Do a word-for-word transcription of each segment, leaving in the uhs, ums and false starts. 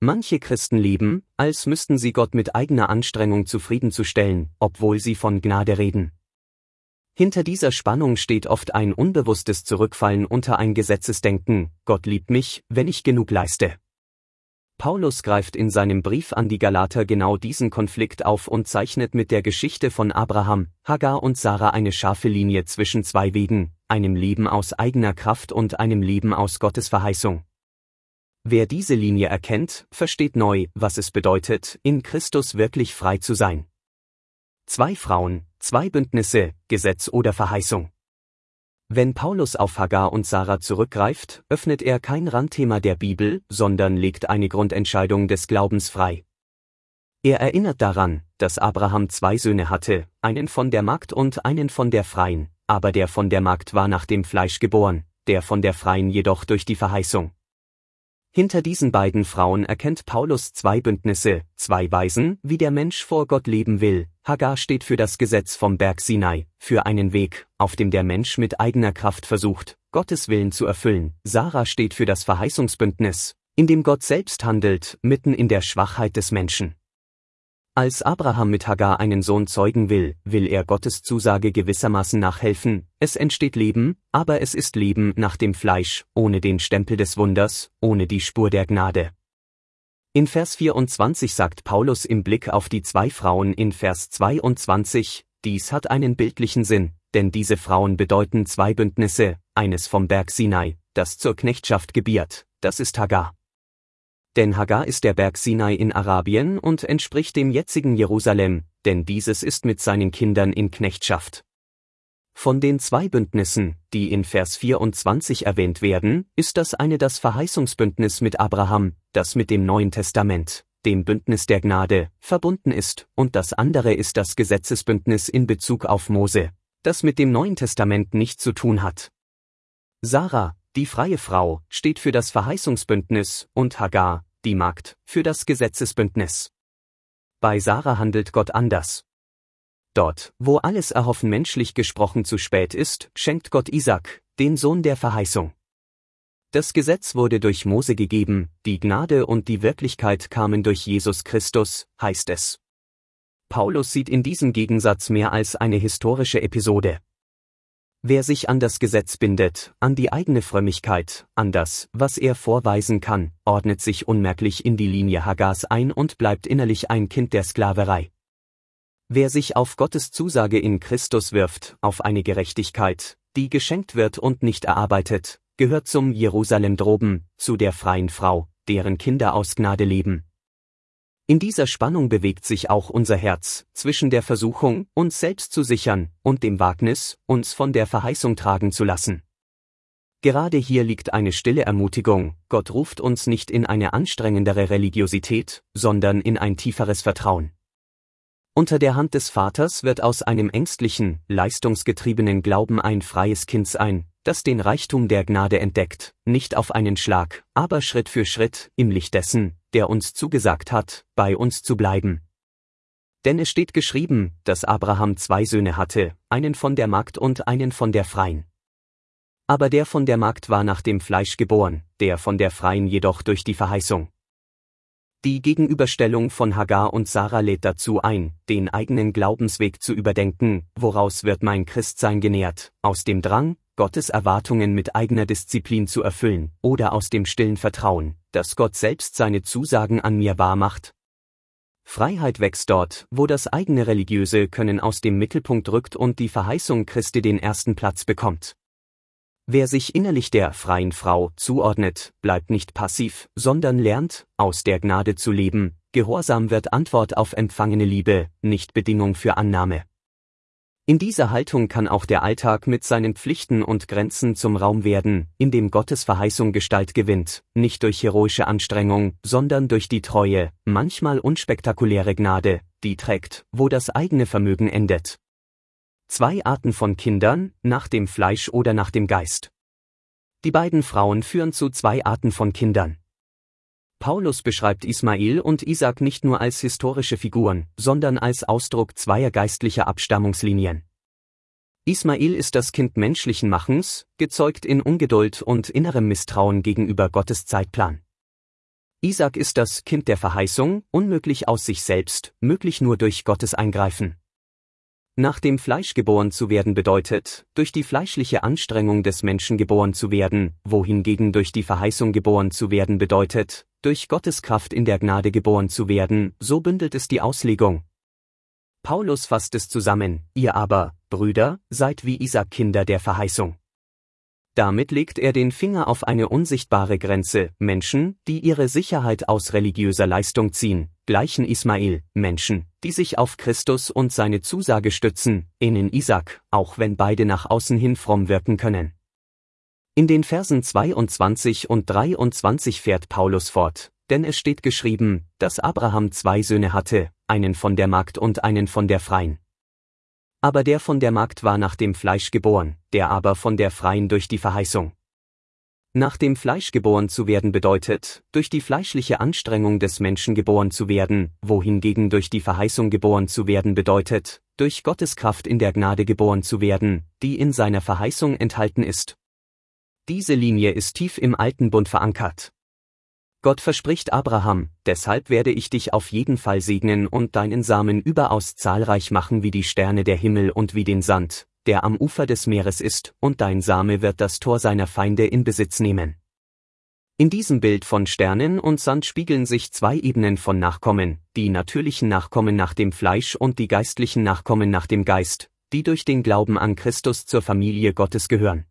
Manche Christen leben, als müssten sie Gott mit eigener Anstrengung zufriedenzustellen, obwohl sie von Gnade reden. Hinter dieser Spannung steht oft ein unbewusstes Zurückfallen unter ein Gesetzesdenken: Gott liebt mich, wenn ich genug leiste. Paulus greift in seinem Brief an die Galater genau diesen Konflikt auf und zeichnet mit der Geschichte von Abraham, Hagar und Sarah eine scharfe Linie zwischen zwei Wegen, einem Leben aus eigener Kraft und einem Leben aus Gottes Verheißung. Wer diese Linie erkennt, versteht neu, was es bedeutet, in Christus wirklich frei zu sein. Zwei Frauen, zwei Bündnisse, Gesetz oder Verheißung. Wenn Paulus auf Hagar und Sarah zurückgreift, öffnet er kein Randthema der Bibel, sondern legt eine Grundentscheidung des Glaubens frei. Er erinnert daran, dass Abraham zwei Söhne hatte, einen von der Magd und einen von der Freien, aber der von der Magd war nach dem Fleisch geboren, der von der Freien jedoch durch die Verheißung. Hinter diesen beiden Frauen erkennt Paulus zwei Bündnisse, zwei Weisen, wie der Mensch vor Gott leben will. Hagar steht für das Gesetz vom Berg Sinai, für einen Weg, auf dem der Mensch mit eigener Kraft versucht, Gottes Willen zu erfüllen. Sarah steht für das Verheißungsbündnis, in dem Gott selbst handelt, mitten in der Schwachheit des Menschen. Als Abraham mit Hagar einen Sohn zeugen will, will er Gottes Zusage gewissermaßen nachhelfen: Es entsteht Leben, aber es ist Leben nach dem Fleisch, ohne den Stempel des Wunders, ohne die Spur der Gnade. In Vers vierundzwanzig sagt Paulus im Blick auf die zwei Frauen in Vers zweiundzwanzig: Dies hat einen bildlichen Sinn, denn diese Frauen bedeuten zwei Bündnisse, eines vom Berg Sinai, das zur Knechtschaft gebiert, das ist Hagar. Denn Hagar ist der Berg Sinai in Arabien und entspricht dem jetzigen Jerusalem, denn dieses ist mit seinen Kindern in Knechtschaft. Von den zwei Bündnissen, die in Vers vierundzwanzig erwähnt werden, ist das eine das Verheißungsbündnis mit Abraham, das mit dem Neuen Testament, dem Bündnis der Gnade, verbunden ist, und das andere ist das Gesetzesbündnis in Bezug auf Mose, das mit dem Neuen Testament nichts zu tun hat. Sarah, die freie Frau, steht für das Verheißungsbündnis, und Hagar, die Magd, für das Gesetzesbündnis. Bei Sarah handelt Gott anders. Dort, wo alles Erhoffen menschlich gesprochen zu spät ist, schenkt Gott Isaak, den Sohn der Verheißung. Das Gesetz wurde durch Mose gegeben, die Gnade und die Wirklichkeit kamen durch Jesus Christus, heißt es. Paulus sieht in diesem Gegensatz mehr als eine historische Episode. Wer sich an das Gesetz bindet, an die eigene Frömmigkeit, an das, was er vorweisen kann, ordnet sich unmerklich in die Linie Hagars ein und bleibt innerlich ein Kind der Sklaverei. Wer sich auf Gottes Zusage in Christus wirft, auf eine Gerechtigkeit, die geschenkt wird und nicht erarbeitet, gehört zum Jerusalem droben, zu der freien Frau, deren Kinder aus Gnade leben. In dieser Spannung bewegt sich auch unser Herz, zwischen der Versuchung, uns selbst zu sichern, und dem Wagnis, uns von der Verheißung tragen zu lassen. Gerade hier liegt eine stille Ermutigung: Gott ruft uns nicht in eine anstrengendere Religiosität, sondern in ein tieferes Vertrauen. Unter der Hand des Vaters wird aus einem ängstlichen, leistungsgetriebenen Glauben ein freies Kind sein, das den Reichtum der Gnade entdeckt, nicht auf einen Schlag, aber Schritt für Schritt, im Licht dessen, der uns zugesagt hat, bei uns zu bleiben. Denn es steht geschrieben, dass Abraham zwei Söhne hatte, einen von der Magd und einen von der Freien. Aber der von der Magd war nach dem Fleisch geboren, der von der Freien jedoch durch die Verheißung. Die Gegenüberstellung von Hagar und Sarah lädt dazu ein, den eigenen Glaubensweg zu überdenken: Woraus wird mein Christsein genährt? Aus dem Drang, Gottes Erwartungen mit eigener Disziplin zu erfüllen, oder aus dem stillen Vertrauen, dass Gott selbst seine Zusagen an mir wahrmacht? Freiheit wächst dort, wo das eigene religiöse Können aus dem Mittelpunkt rückt und die Verheißung Christi den ersten Platz bekommt. Wer sich innerlich der freien Frau zuordnet, bleibt nicht passiv, sondern lernt, aus der Gnade zu leben. Gehorsam wird Antwort auf empfangene Liebe, nicht Bedingung für Annahme. In dieser Haltung kann auch der Alltag mit seinen Pflichten und Grenzen zum Raum werden, in dem Gottes Verheißung Gestalt gewinnt, nicht durch heroische Anstrengung, sondern durch die treue, manchmal unspektakuläre Gnade, die trägt, wo das eigene Vermögen endet. Zwei Arten von Kindern, nach dem Fleisch oder nach dem Geist. Die beiden Frauen führen zu zwei Arten von Kindern. Paulus beschreibt Ismael und Isaak nicht nur als historische Figuren, sondern als Ausdruck zweier geistlicher Abstammungslinien. Ismael ist das Kind menschlichen Machens, gezeugt in Ungeduld und innerem Misstrauen gegenüber Gottes Zeitplan. Isaak ist das Kind der Verheißung, unmöglich aus sich selbst, möglich nur durch Gottes Eingreifen. Nach dem Fleisch geboren zu werden bedeutet, durch die fleischliche Anstrengung des Menschen geboren zu werden, wohingegen durch die Verheißung geboren zu werden bedeutet, durch Gottes Kraft in der Gnade geboren zu werden, so bündelt es die Auslegung. Paulus fasst es zusammen: Ihr aber, Brüder, seid wie Isaak Kinder der Verheißung. Damit legt er den Finger auf eine unsichtbare Grenze: Menschen, die ihre Sicherheit aus religiöser Leistung ziehen, gleichen Ismael, Menschen, die sich auf Christus und seine Zusage stützen, in Isaak, auch wenn beide nach außen hin fromm wirken können. In den Versen zweiundzwanzig und dreiundzwanzig fährt Paulus fort: Denn es steht geschrieben, dass Abraham zwei Söhne hatte, einen von der Magd und einen von der Freien. Aber der von der Magd war nach dem Fleisch geboren, der aber von der Freien durch die Verheißung. Nach dem Fleisch geboren zu werden bedeutet, durch die fleischliche Anstrengung des Menschen geboren zu werden, wohingegen durch die Verheißung geboren zu werden bedeutet, durch Gottes Kraft in der Gnade geboren zu werden, die in seiner Verheißung enthalten ist. Diese Linie ist tief im Alten Bund verankert. Gott verspricht Abraham: Deshalb werde ich dich auf jeden Fall segnen und deinen Samen überaus zahlreich machen wie die Sterne der Himmel und wie den Sand, der am Ufer des Meeres ist, und dein Same wird das Tor seiner Feinde in Besitz nehmen. In diesem Bild von Sternen und Sand spiegeln sich zwei Ebenen von Nachkommen, die natürlichen Nachkommen nach dem Fleisch und die geistlichen Nachkommen nach dem Geist, die durch den Glauben an Christus zur Familie Gottes gehören.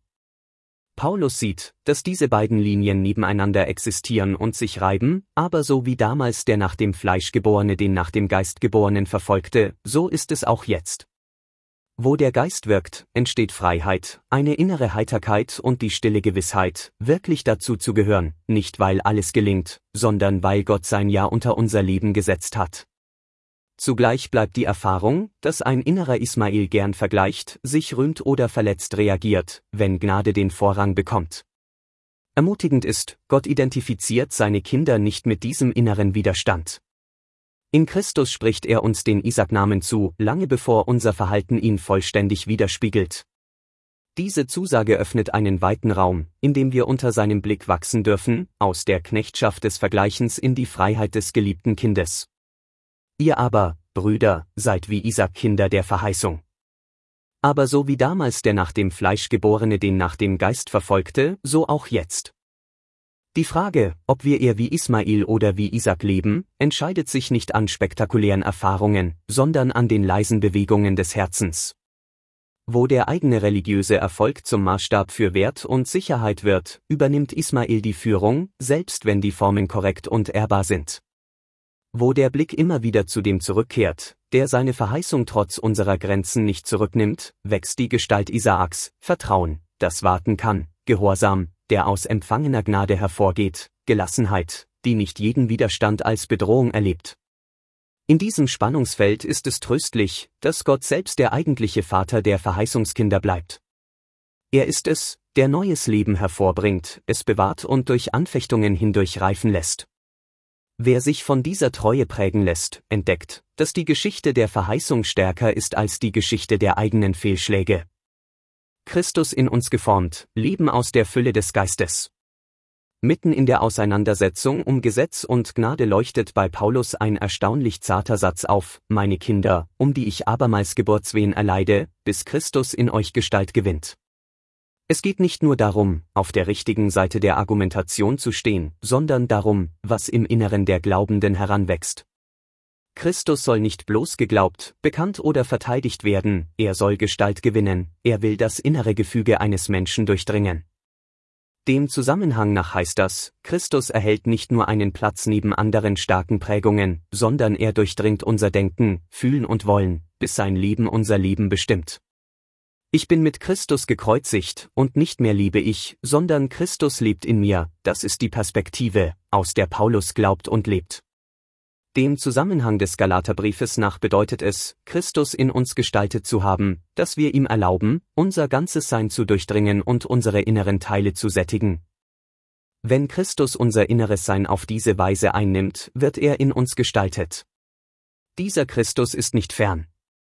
Paulus sieht, dass diese beiden Linien nebeneinander existieren und sich reiben, aber so wie damals der nach dem Fleisch Geborene den nach dem Geist Geborenen verfolgte, so ist es auch jetzt. Wo der Geist wirkt, entsteht Freiheit, eine innere Heiterkeit und die stille Gewissheit, wirklich dazu zu gehören, nicht weil alles gelingt, sondern weil Gott sein Ja unter unser Leben gesetzt hat. Zugleich bleibt die Erfahrung, dass ein innerer Ismael gern vergleicht, sich rühmt oder verletzt reagiert, wenn Gnade den Vorrang bekommt. Ermutigend ist, Gott identifiziert seine Kinder nicht mit diesem inneren Widerstand. In Christus spricht er uns den Isaak-Namen zu, lange bevor unser Verhalten ihn vollständig widerspiegelt. Diese Zusage öffnet einen weiten Raum, in dem wir unter seinem Blick wachsen dürfen, aus der Knechtschaft des Vergleichens in die Freiheit des geliebten Kindes. Ihr aber, Brüder, seid wie Isaak Kinder der Verheißung. Aber so wie damals der nach dem Fleisch Geborene den nach dem Geist verfolgte, so auch jetzt. Die Frage, ob wir eher wie Ismael oder wie Isaak leben, entscheidet sich nicht an spektakulären Erfahrungen, sondern an den leisen Bewegungen des Herzens. Wo der eigene religiöse Erfolg zum Maßstab für Wert und Sicherheit wird, übernimmt Ismael die Führung, selbst wenn die Formen korrekt und ehrbar sind. Wo der Blick immer wieder zu dem zurückkehrt, der seine Verheißung trotz unserer Grenzen nicht zurücknimmt, wächst die Gestalt Isaaks, Vertrauen, das warten kann, Gehorsam, der aus empfangener Gnade hervorgeht, Gelassenheit, die nicht jeden Widerstand als Bedrohung erlebt. In diesem Spannungsfeld ist es tröstlich, dass Gott selbst der eigentliche Vater der Verheißungskinder bleibt. Er ist es, der neues Leben hervorbringt, es bewahrt und durch Anfechtungen hindurch reifen lässt. Wer sich von dieser Treue prägen lässt, entdeckt, dass die Geschichte der Verheißung stärker ist als die Geschichte der eigenen Fehlschläge. Christus in uns geformt, Leben aus der Fülle des Geistes. Mitten in der Auseinandersetzung um Gesetz und Gnade leuchtet bei Paulus ein erstaunlich zarter Satz auf: Meine Kinder, um die ich abermals Geburtswehen erleide, bis Christus in euch Gestalt gewinnt. Es geht nicht nur darum, auf der richtigen Seite der Argumentation zu stehen, sondern darum, was im Inneren der Glaubenden heranwächst. Christus soll nicht bloß geglaubt, bekannt oder verteidigt werden, er soll Gestalt gewinnen, er will das innere Gefüge eines Menschen durchdringen. Dem Zusammenhang nach heißt das, Christus erhält nicht nur einen Platz neben anderen starken Prägungen, sondern er durchdringt unser Denken, Fühlen und Wollen, bis sein Leben unser Leben bestimmt. Ich bin mit Christus gekreuzigt, und nicht mehr lebe ich, sondern Christus lebt in mir, das ist die Perspektive, aus der Paulus glaubt und lebt. Dem Zusammenhang des Galaterbriefes nach bedeutet es, Christus in uns gestaltet zu haben, dass wir ihm erlauben, unser ganzes Sein zu durchdringen und unsere inneren Teile zu sättigen. Wenn Christus unser inneres Sein auf diese Weise einnimmt, wird er in uns gestaltet. Dieser Christus ist nicht fern.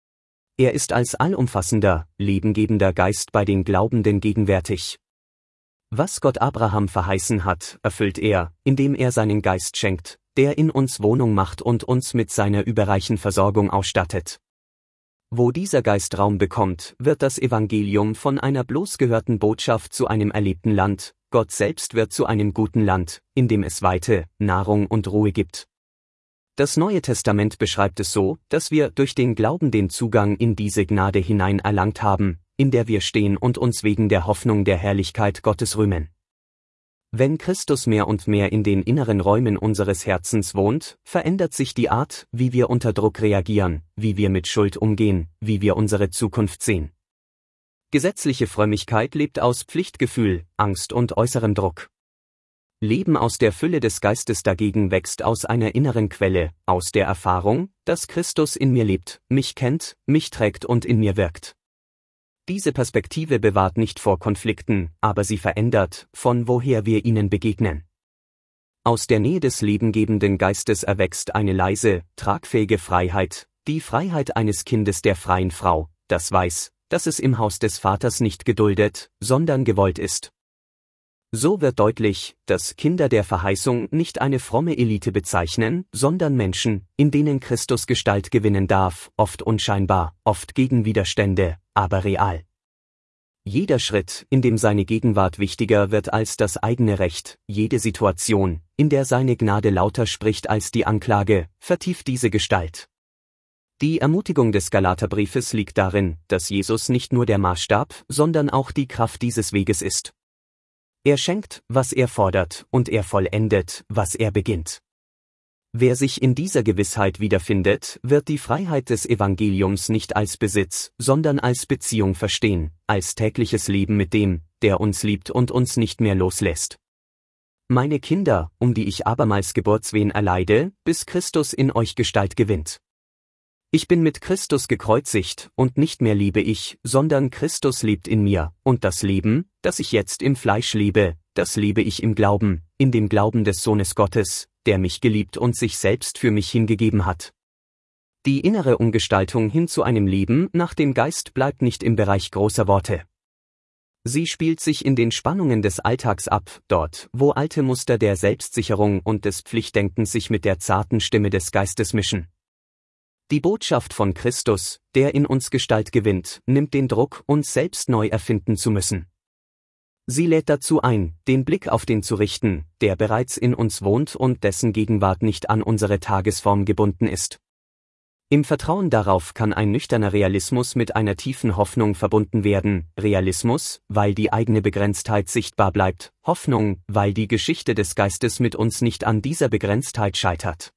Er ist als allumfassender, lebengebender Geist bei den Glaubenden gegenwärtig. Was Gott Abraham verheißen hat, erfüllt er, indem er seinen Geist schenkt, der in uns Wohnung macht und uns mit seiner überreichen Versorgung ausstattet. Wo dieser Geist Raum bekommt, wird das Evangelium von einer bloß gehörten Botschaft zu einem erlebten Land, Gott selbst wird zu einem guten Land, in dem es Weite, Nahrung und Ruhe gibt. Das Neue Testament beschreibt es so, dass wir durch den Glauben den Zugang in diese Gnade hinein erlangt haben, in der wir stehen und uns wegen der Hoffnung der Herrlichkeit Gottes rühmen. Wenn Christus mehr und mehr in den inneren Räumen unseres Herzens wohnt, verändert sich die Art, wie wir unter Druck reagieren, wie wir mit Schuld umgehen, wie wir unsere Zukunft sehen. Gesetzliche Frömmigkeit lebt aus Pflichtgefühl, Angst und äußerem Druck. Leben aus der Fülle des Geistes dagegen wächst aus einer inneren Quelle, aus der Erfahrung, dass Christus in mir lebt, mich kennt, mich trägt und in mir wirkt. Diese Perspektive bewahrt nicht vor Konflikten, aber sie verändert, von woher wir ihnen begegnen. Aus der Nähe des lebengebenden Geistes erwächst eine leise, tragfähige Freiheit, die Freiheit eines Kindes der freien Frau, das weiß, dass es im Haus des Vaters nicht geduldet, sondern gewollt ist. So wird deutlich, dass Kinder der Verheißung nicht eine fromme Elite bezeichnen, sondern Menschen, in denen Christus Gestalt gewinnen darf, oft unscheinbar, oft gegen Widerstände, aber real. Jeder Schritt, in dem seine Gegenwart wichtiger wird als das eigene Recht, jede Situation, in der seine Gnade lauter spricht als die Anklage, vertieft diese Gestalt. Die Ermutigung des Galaterbriefes liegt darin, dass Jesus nicht nur der Maßstab, sondern auch die Kraft dieses Weges ist. Er schenkt, was er fordert, und er vollendet, was er beginnt. Wer sich in dieser Gewissheit wiederfindet, wird die Freiheit des Evangeliums nicht als Besitz, sondern als Beziehung verstehen, als tägliches Leben mit dem, der uns liebt und uns nicht mehr loslässt. Meine Kinder, um die ich abermals Geburtswehen erleide, bis Christus in euch Gestalt gewinnt. Ich bin mit Christus gekreuzigt, und nicht mehr lebe ich, sondern Christus lebt in mir, und das Leben, das ich jetzt im Fleisch lebe, das lebe ich im Glauben, in dem Glauben des Sohnes Gottes, der mich geliebt und sich selbst für mich hingegeben hat. Die innere Umgestaltung hin zu einem Leben nach dem Geist bleibt nicht im Bereich großer Worte. Sie spielt sich in den Spannungen des Alltags ab, dort, wo alte Muster der Selbstsicherung und des Pflichtdenkens sich mit der zarten Stimme des Geistes mischen. Die Botschaft von Christus, der in uns Gestalt gewinnt, nimmt den Druck, uns selbst neu erfinden zu müssen. Sie lädt dazu ein, den Blick auf den zu richten, der bereits in uns wohnt und dessen Gegenwart nicht an unsere Tagesform gebunden ist. Im Vertrauen darauf kann ein nüchterner Realismus mit einer tiefen Hoffnung verbunden werden, Realismus, weil die eigene Begrenztheit sichtbar bleibt, Hoffnung, weil die Geschichte des Geistes mit uns nicht an dieser Begrenztheit scheitert.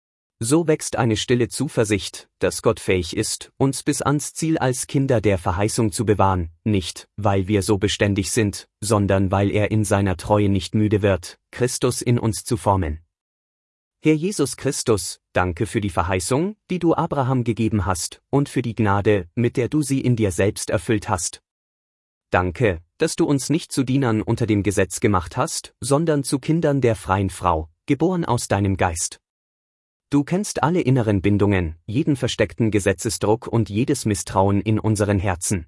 So wächst eine stille Zuversicht, dass Gott fähig ist, uns bis ans Ziel als Kinder der Verheißung zu bewahren, nicht, weil wir so beständig sind, sondern weil er in seiner Treue nicht müde wird, Christus in uns zu formen. Herr Jesus Christus, danke für die Verheißung, die du Abraham gegeben hast, und für die Gnade, mit der du sie in dir selbst erfüllt hast. Danke, dass du uns nicht zu Dienern unter dem Gesetz gemacht hast, sondern zu Kindern der freien Frau, geboren aus deinem Geist. Du kennst alle inneren Bindungen, jeden versteckten Gesetzesdruck und jedes Misstrauen in unseren Herzen.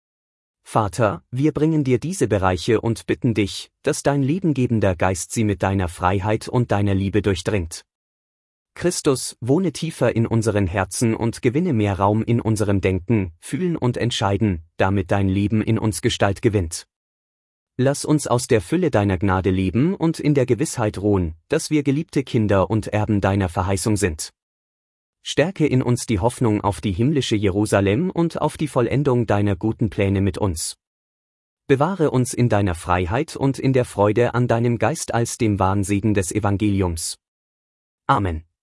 Vater, wir bringen dir diese Bereiche und bitten dich, dass dein lebengebender Geist sie mit deiner Freiheit und deiner Liebe durchdringt. Christus, wohne tiefer in unseren Herzen und gewinne mehr Raum in unserem Denken, Fühlen und Entscheiden, damit dein Leben in uns Gestalt gewinnt. Lass uns aus der Fülle deiner Gnade leben und in der Gewissheit ruhen, dass wir geliebte Kinder und Erben deiner Verheißung sind. Stärke in uns die Hoffnung auf die himmlische Jerusalem und auf die Vollendung deiner guten Pläne mit uns. Bewahre uns in deiner Freiheit und in der Freude an deinem Geist als dem wahren Segen des Evangeliums. Amen.